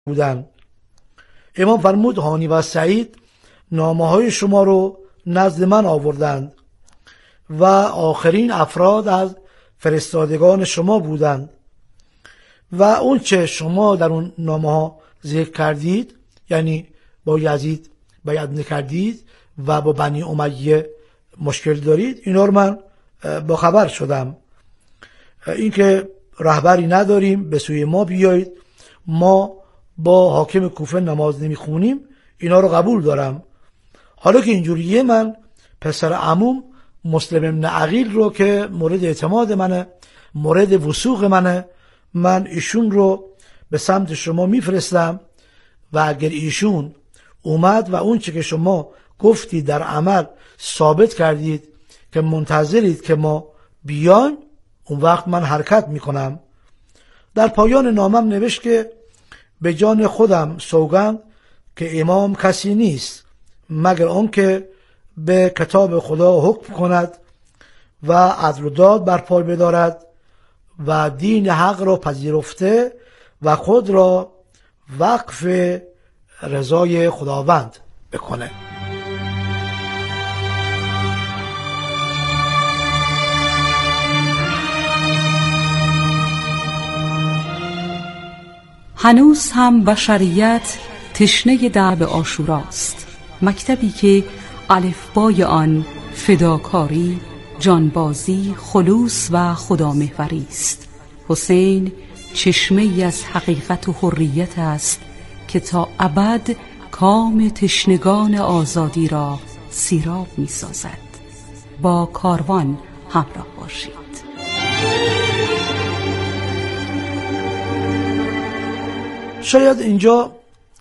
بودند. امام فرمود هانی و سعید نامه های شما رو نزد من آوردند و آخرین افراد از فرستادگان شما بودند و اون چه شما در اون نامه ها ذکر کردید، یعنی با یزید بیعت نکردید و با بنی امیه مشکل دارید، اینا رو من با خبر شدم. اینکه رهبری نداریم به سوی ما بیایید، ما با حاکم کوفه نماز نمیخونیم، اینا رو قبول دارم. حالا که اینجوریه، من پسر عموم مسلم ابن عقیل رو که مورد اعتماد منه، مورد وثوق منه، من ایشون رو به سمت شما میفرستم و اگر ایشون اومد و اون چه که شما گفتید در عمل ثابت کردید که منتظرید که ما بیایم، اون وقت من حرکت میکنم. در پایان نامم نوشت که به جان خودم سوگند که امام کسی نیست مگر اون که به کتاب خدا حکم کند و عدل و داد برپای بدارد و دین حق را پذیرفته و خود را وقف رضای خداوند بکنه. هنوز هم بشریت تشنه درب عاشوراست، مکتبی که الفبای آن فداکاری، جانبازی، خلوص و خدامحوری است. حسین چشمه‌ای از حقیقت و حریت است که تا ابد کام تشنگان آزادی را سیراب می‌سازد. با کاروان همراه باشید. شاید اینجا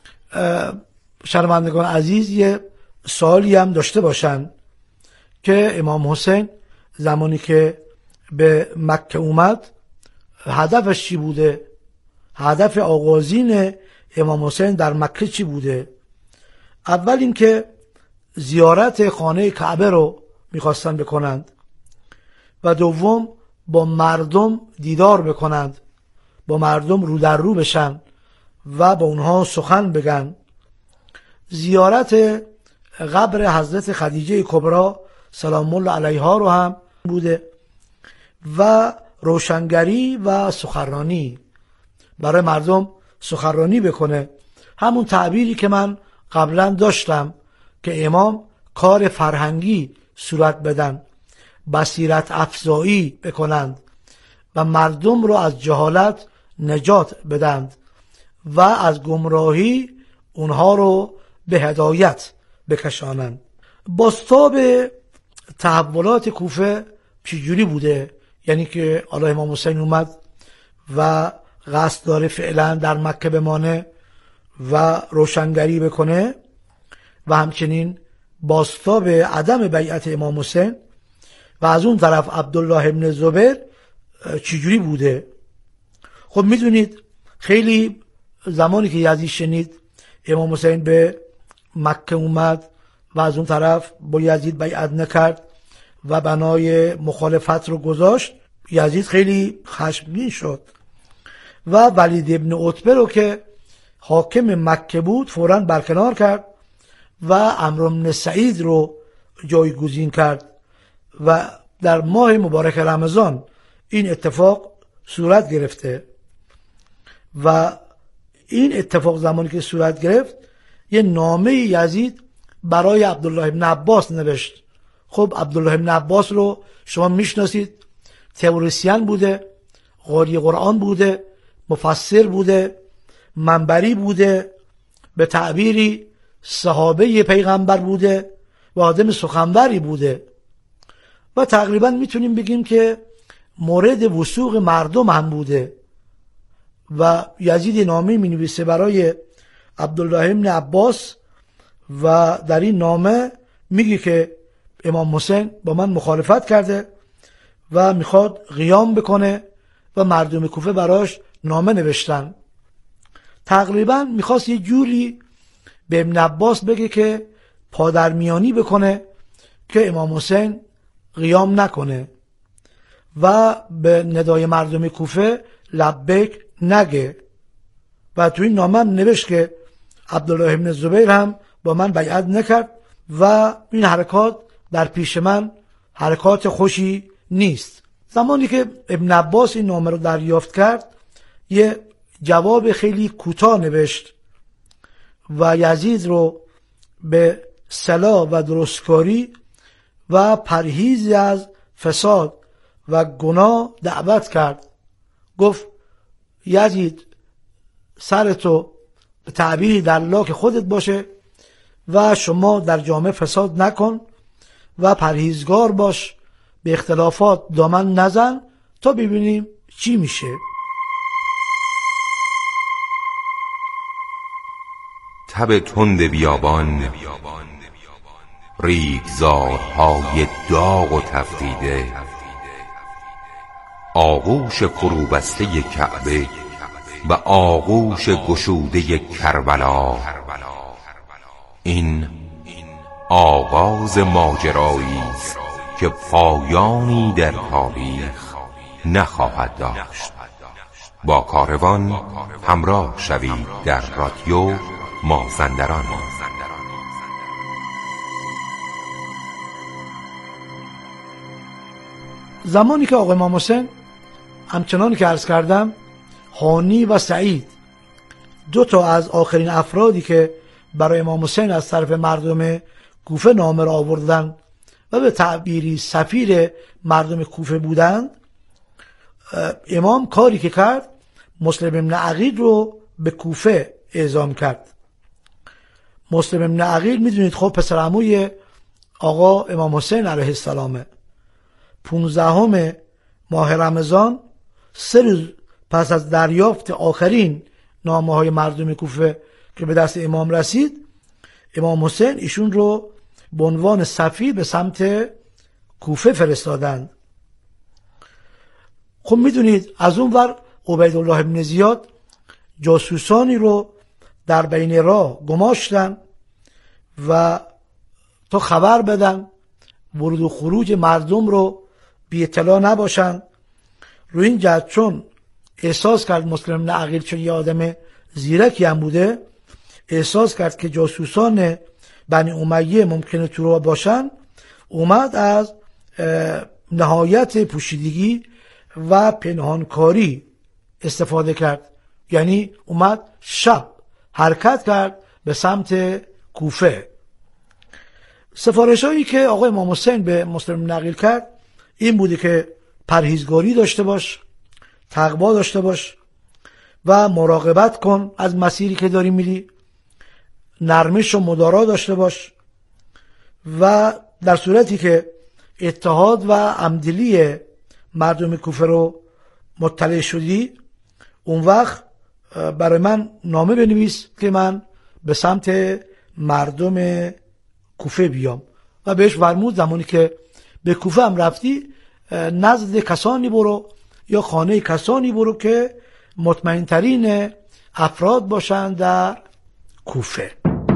شنوندگان عزیز یه سوالی هم داشته باشن که امام حسین زمانی که به مکه اومد هدفش چی بوده؟ هدف آغازین امام حسین در مکه چی بوده؟ اول اینکه زیارت خانه کعبه رو میخواستن بکنند و دوم با مردم دیدار بکنند، با مردم رو در رو بشن و با اونها سخن بگن. زیارت قبر حضرت خدیجه کبری سلام الله علیها رو هم بوده و روشنگری و سخنرانی، برای مردم سخنرانی بکنه. همون تعبیری که من قبلا داشتم که امام کار فرهنگی صورت بدن، بصیرت افزایی بکنند و مردم رو از جهالت نجات بدند و از گمراهی اونها رو به هدایت بکشانند. بازتاب تحولات کوفه چجوری بوده؟ یعنی که حالا امام حسین اومد و قصد داره فعلا در مکه بمانه و روشنگری بکنه و همچنین بازتاب عدم بیعت امام حسین و از اون طرف عبدالله ابن زبیر چجوری بوده؟ خب میدونید خیلی زمانی که یزید شنید امام حسین به مکه اومد و از اون طرف با یزید بیعت نکرد و بنای مخالفت رو گذاشت، یزید خیلی خشمگین شد و ولید ابن عتبه رو که حاکم مکه بود فوراً برکنار کرد و عمرو بن سعید رو جایگزین کرد و در ماه مبارک رمضان این اتفاق صورت گرفته و این اتفاق زمانی که صورت گرفت یه نامه یزید برای عبدالله ابن عباس نوشت. خب عبدالله ابن عباس رو شما میشناسید، تئوریسین بوده، قاری قرآن بوده، مفسر بوده، منبری بوده، به تعبیری صحابه پیغمبر بوده و آدم سخنوری بوده و تقریبا میتونیم بگیم که مورد وثوق مردم هم بوده و یزید نامه می نویسه برای عبدالله ابن عباس و در این نامه میگه که امام حسین با من مخالفت کرده و میخواد قیام بکنه و مردم کوفه براش نامه نوشتن. تقریبا میخواست یه جوری به ابن عباس بگه که پادرمیانی بکنه که امام حسین قیام نکنه و به ندای مردم کوفه لبیک نگه و تو این نامه هم نوشت که عبدالله ابن زبیر هم با من بیعت نکرد و این حرکات در پیش من حرکات خوشی نیست. زمانی که ابن عباس این نامه رو دریافت کرد یه جواب خیلی کوتاه نوشت و یزید رو به صلاح و درستکاری و پرهیز از فساد و گناه دعوت کرد. گفت یزید سرتو به تعبیری در لاک خودت باشه و شما در جامعه فساد نکن و پرهیزگار باش، به اختلافات دامن نزن تا ببینیم چی میشه. تب تند بیابان، ریگزارهای داغ و تفتیده، آغوش فروبسته کعبه و آغوش گشوده کربلا، این آغاز ماجرایی است که پایانی در تاریخ نخواهد داشت. با کاروان همراه شوید در رادیو مازندران. زمانی که آقای امام حسین همچنان که عرض کردم هانی و سعید دو تا از آخرین افرادی که برای امام حسین از طرف مردم کوفه نامه را آوردن و به تعبیری سفیر مردم کوفه بودند، امام کاری که کرد مسلم ابن عقیل رو به کوفه اعزام کرد. مسلم ابن عقیل میدونید خب پسر عموی آقا امام حسین علیه السلامه. 15 ماه رمضان 3 روز پس از دریافت آخرین نامه های مردم کوفه که به دست امام رسید، امام حسین ایشون رو به عنوان سفیر به سمت کوفه فرستادند. خب میدونید از اون ور عبیدالله ابن زیاد جاسوسانی رو در بین راه گماشتن و تا خبر بدن ورود و خروج مردم رو بی اطلاع نباشن. روی این جهت چون احساس کرد مسلم بن عقیل چون یه آدم زیرکی هم بوده، احساس کرد که جاسوسان بنی امیه ممکنه تو راه باشن، اومد از نهایت پوشیدگی و پنهانکاری استفاده کرد. یعنی اومد شب حرکت کرد به سمت کوفه. سفارش هایی که آقای امام حسین به مسلم بن عقیل کرد این بوده که پرهیزگاری داشته باش، تقوا داشته باش و مراقبت کن از مسیری که داری میری، نرمش و مدارا داشته باش و در صورتی که اتحاد و همدلی مردم کوفه رو مطلع شدی اون وقت برای من نامه بنویس که من به سمت مردم کوفه بیام. و بهش فرمود زمانی که به کوفه هم رفتی نزد کسانی برو یا خانه کسانی برو که مطمئن ترین افراد باشند در کوفه.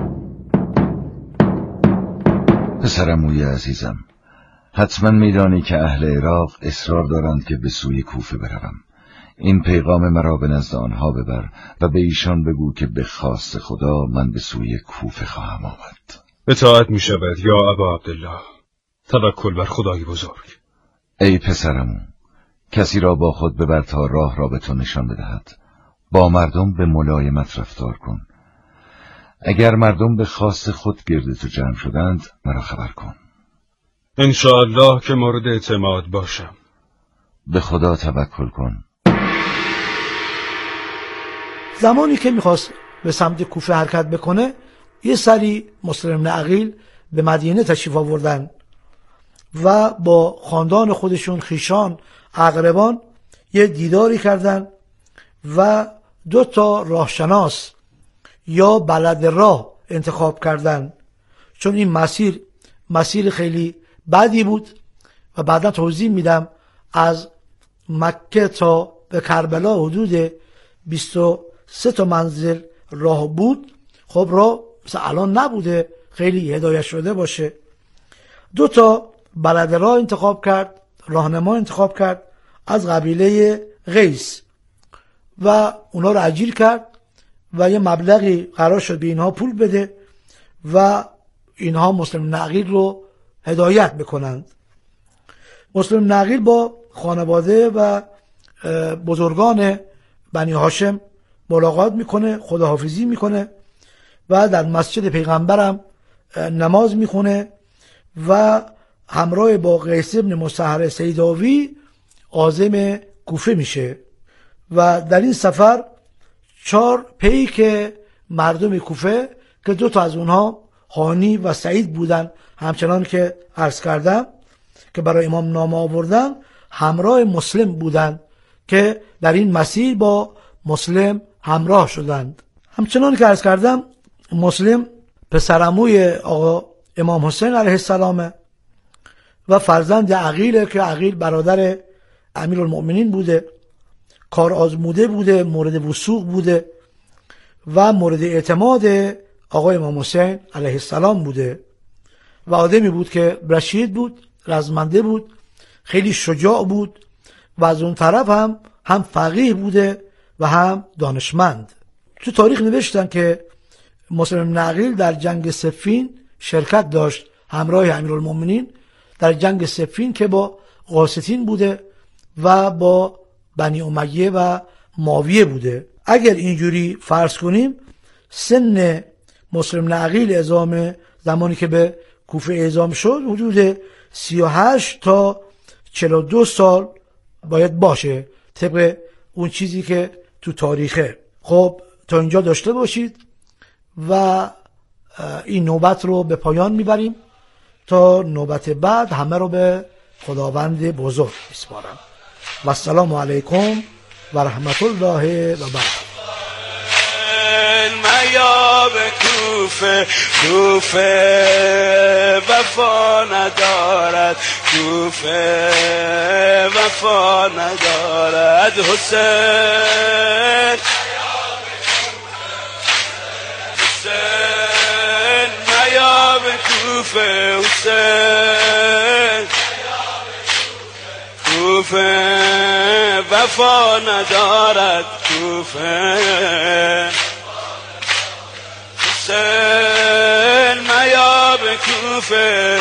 پسرعموی عزیزم، حتما میدانی که اهل عراق اصرار دارند که به سوی کوفه بروم. این پیغام مرا به نزد آنها ببر و به ایشان بگو که به خواست خدا من به سوی کوفه خواهم آمد. اطاعت می شود یا ابا عبدالله. توکل بر خدای بزرگ. ای پسرمو، کسی را با خود ببر تا راه را به تو نشان بدهد. با مردم به ملایمت رفتار کن. اگر مردم به خواست خود گرد تو جمع شدند مرا خبر کن. انشاءالله که مورد اعتماد باشم. به خدا توکل کن. زمانی که میخواست به سمت کوفه حرکت بکنه یه سری مسلم بن عقیل به مدینه تشریف آوردن و با خاندان خودشون، خیشان، اقربان یه دیداری کردن و 2 راهشناس یا بلد راه انتخاب کردن، چون این مسیر خیلی بدی بود و بعدا توضیح میدم. از مکه تا به کربلا حدود 23 منزل راه بود. خب راه مثل الان نبوده خیلی هدایت شده باشه. 2 بلد راه انتخاب کرد، راهنما انتخاب کرد از قبیله قیس و اونا رو اجیر کرد و یه مبلغی قرار شد به اینها پول بده و اینها مسلم نقیل رو هدایت بکنند. مسلم نقیل با خانواده و بزرگان بنی هاشم ملاقات میکنه، خداحافظی میکنه و در مسجد پیغمبرم نماز میخونه و همراه با قیس بن مسهر سیداوی عازم کوفه میشه و در این سفر 4 پیک مردم کوفه که 2 تا از اونها هانی و سعید بودن، همچنان که عرض کردم که برای امام نامه آوردن، همراه مسلم بودند که در این مسیر با مسلم همراه شدند. همچنان که عرض کردم مسلم پسرعموی آقا امام حسین علیه السلام و فرزند عقیله که عقیل برادر امیرالمؤمنین بوده، کار آزموده بوده، مورد وثوق بوده و مورد اعتماد آقا امام حسین علیه السلام بوده و آدمی بود که رشید بود، رزمنده بود، خیلی شجاع بود و از اون طرف هم فقیه بوده و هم دانشمند. تو تاریخ نوشتن که مسلم نقیل در جنگ صفین شرکت داشت همراه امیرالمؤمنین در جنگ صفین که با قاسطین بوده و با بنی امیه و معاویه بوده. اگر اینجوری فرض کنیم سن مسلم نقیل اعزام زمانی که به کوفه اعزام شد حدود 38 تا 42 سال باید باشه طبق اون چیزی که تو تاریخه. خب تا اینجا داشته باشید و این نوبت رو به پایان میبریم تا نوبت بعد همه رو به خداوند بزرگ میسپارم و السلام علیکم و رحمت الله و برکاته. یا به کوفه وفا ندارد، کوفه وفا ندارد. حسین میا به کوفه، حسین کوفه وفا ندارد، کوفه حسین میا به کوفه.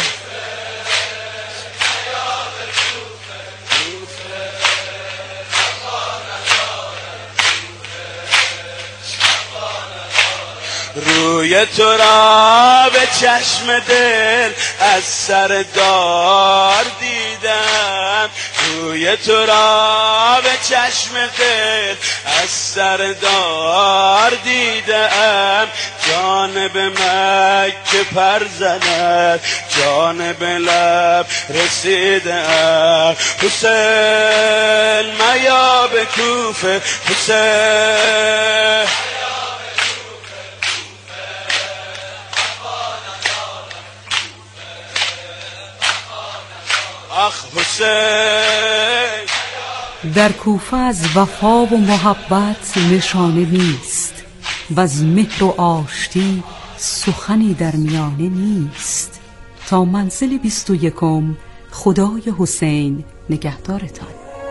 روی تو را به چشم دل از سر دار دیدم، روی تو را به چشم دل از سر دار دیدم. جانب مکه پر زند، جانب لب رسیدم. حسین میا به کوفه، حسین آخ حسین. در کوفه از وفا و محبت نشانه نیست و از مهر و آشتی سخنی در میانه نیست. تا منزل 21 خدای حسین نگهدارتان.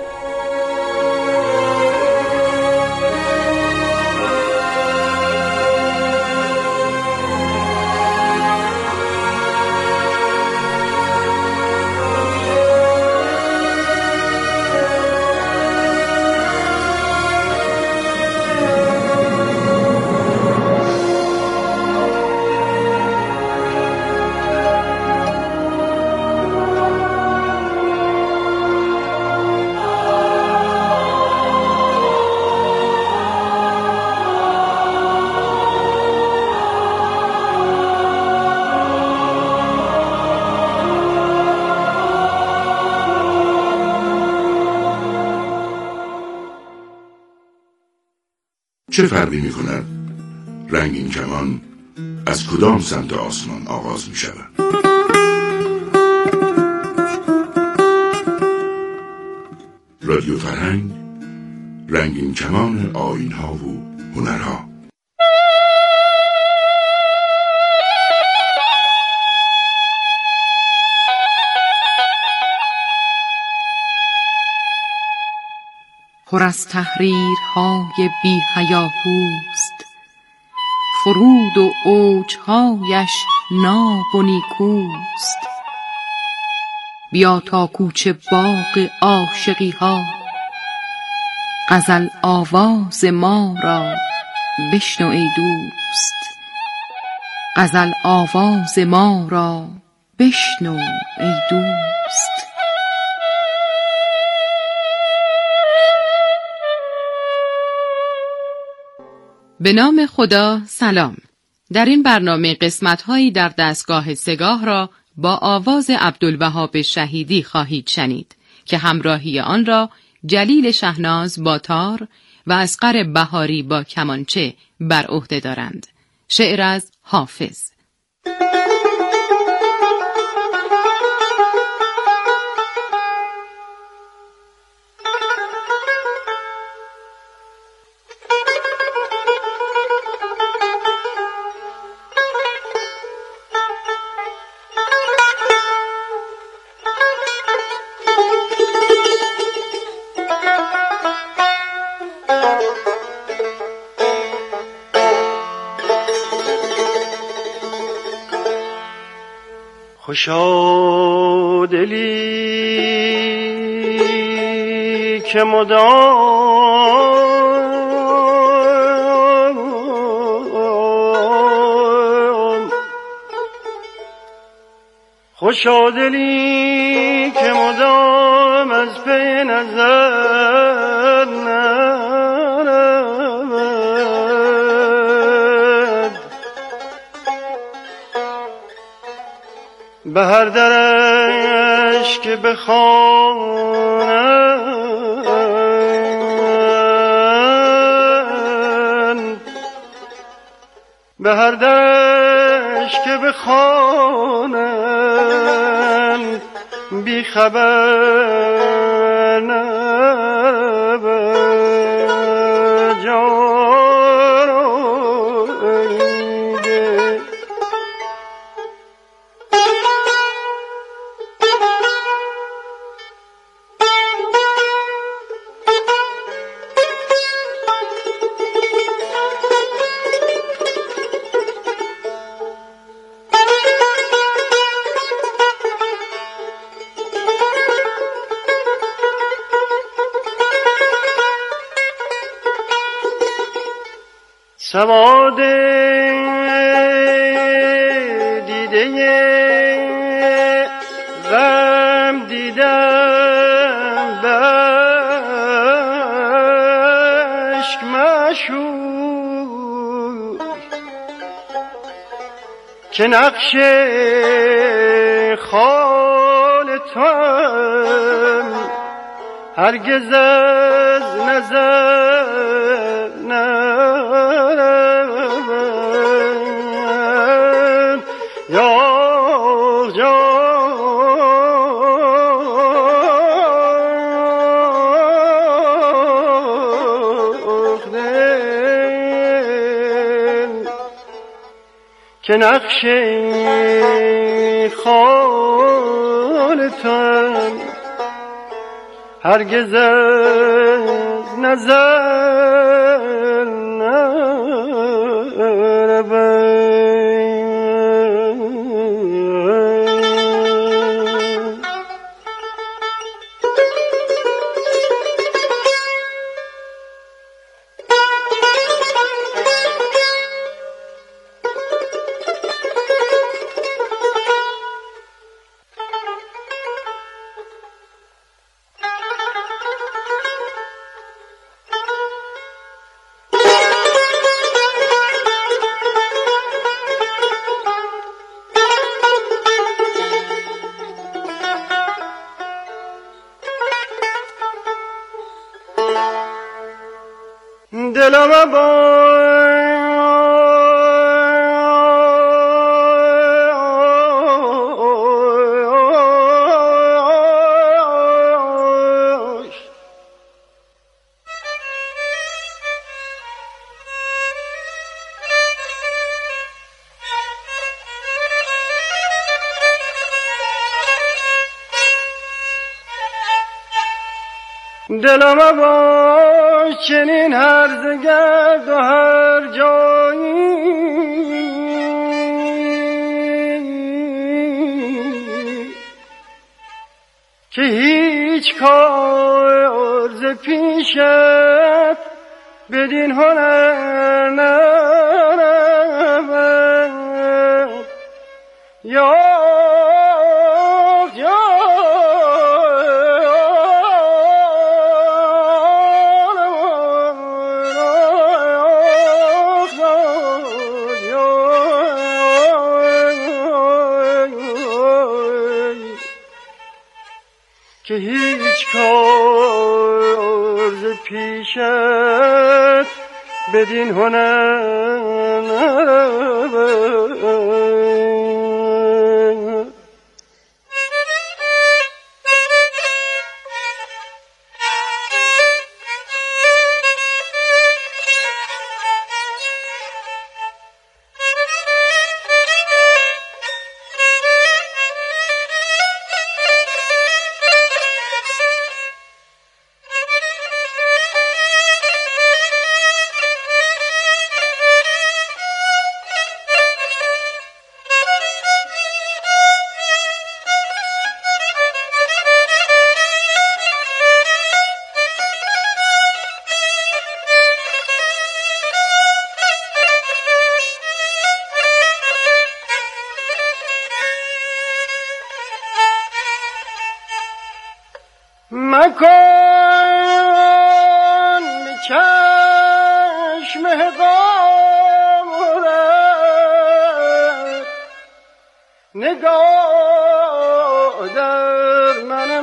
چه فرقی می کند رنگین کمان از کدام سمت آسمان آغاز می شود؟ رادیو فرهنگ، رنگین کمان آیین‌ها و هنرها. پر از تحریرهای بی هیاهوست فرود و اوجهایش ناب و نیکوست. بیا تا کوچه باغ عاشقی ها، غزل آواز ما را بشنو ای دوست. غزل آواز ما را بشنو ای دوست. به نام خدا. سلام. در این برنامه قسمت‌هایی در دستگاه سگاه را با آواز عبدالوهاب شهیدی خواهید شنید که همراهی آن را جلیل شهناز با تار و اصغر بهاری با کمانچه بر عهده دارند. شعر از حافظ. خوشا دلی که مدام، خوشا دلی که مدام از پی نظر نرود، به هر درش که بخوانند، به هر درش که بخوانند، بی خبر نبود جانیده. سواد دیده غم دیدم، بشک مشور که نقش خال توام، هرگز از نظر نرود. یا که نقش خال توام، هرگز از نظر نرود. دلم باش، دلم باش چنین هرزه گرد و هر جایی که هیچ کار ز پیشت بدین هنر نرود یا که هیچ کار ز پیشت بدین هنر نرود. مکن به چشم غارت نگاه در من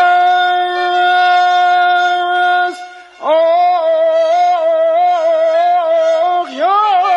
مست آه یا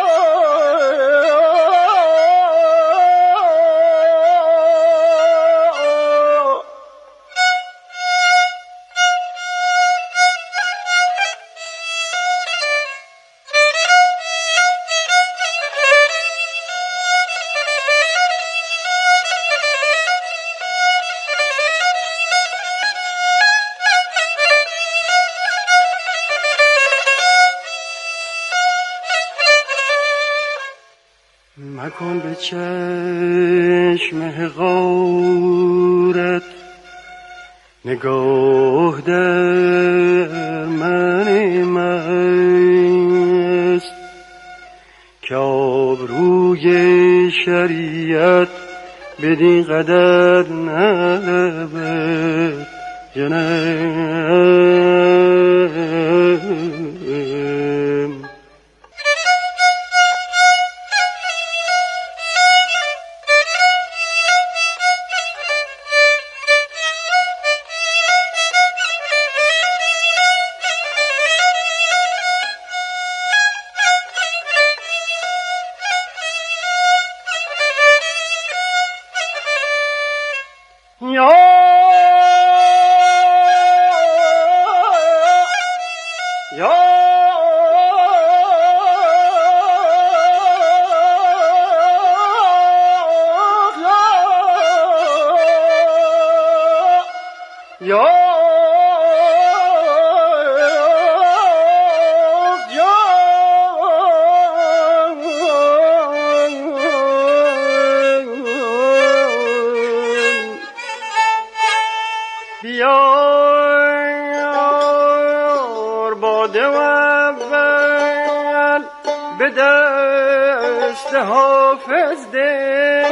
مکن به چشم غارت نگاه در من مست که آبروی شریعت بدین قدر نرود جنم. بیار باده و اول به دست حافظ ده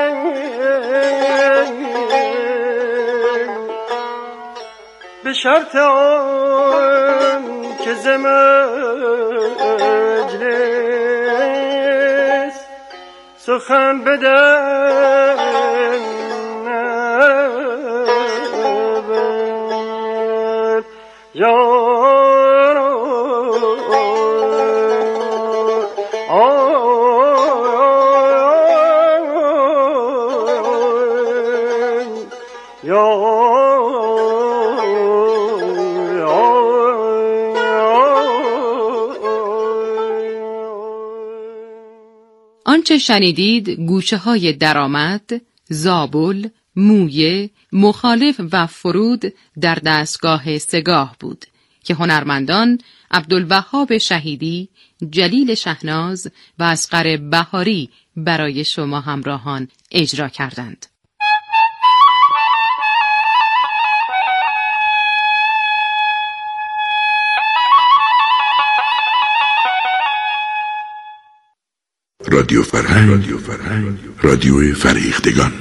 به شرط آن که ز مجلس سخن بدن آنچه شنیدید گوشه های درآمد، زابل، مویه، مخالف و فرود در دستگاه سگاه بود. که هنرمندان عبدالوهاب شهیدی، جلیل شهناز و اصغر بهاری برای شما همراهان اجرا کردند. رادیو فرهنگ، رادیو فریختگان.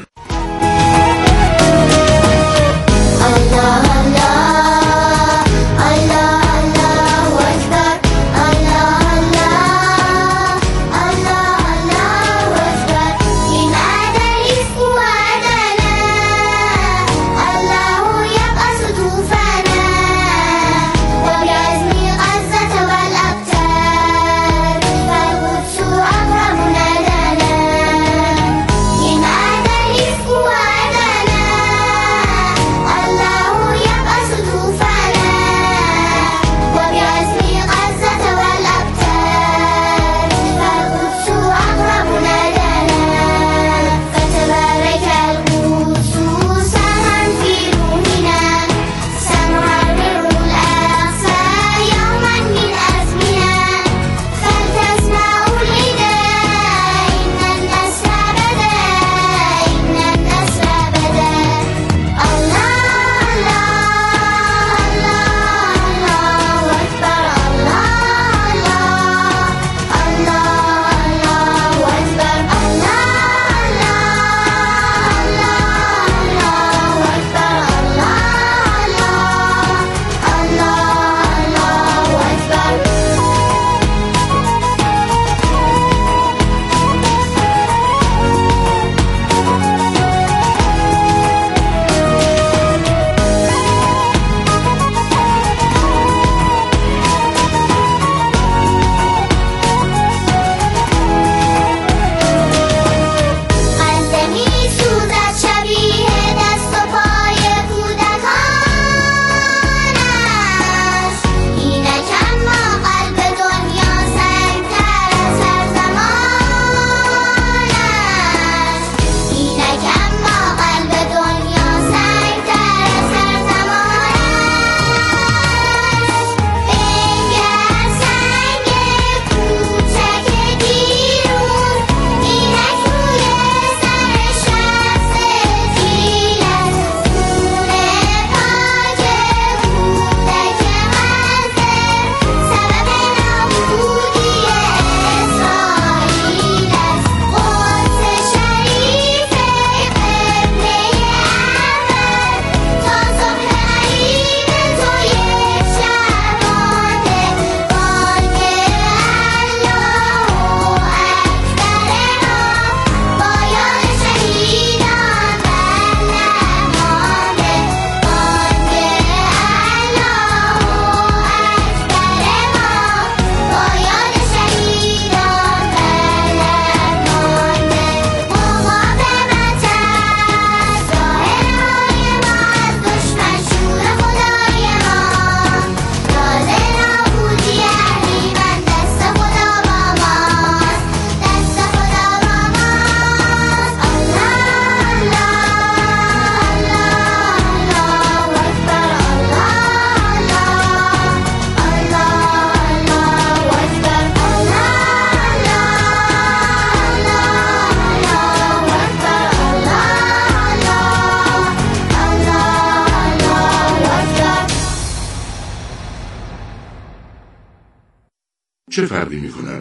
چه فرقی می کند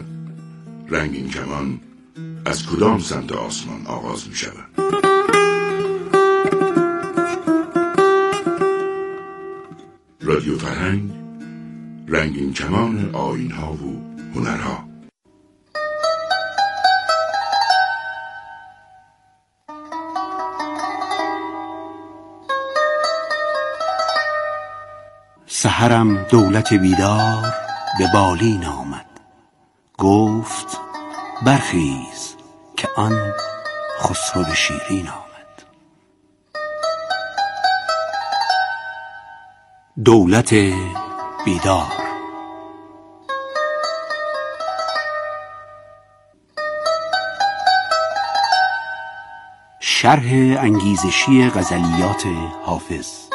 رنگین کمان از کدام سمت آسمان آغاز می شود؟ رادیو فرهنگ، رنگین کمان آیین‌ها و هنرها. سحرم دولت بیدار به بالین آمد، گفت برخیز که آن خسرو شیرین آمد. دولت بیدار. شرح انگیزشی غزلیات حافظ.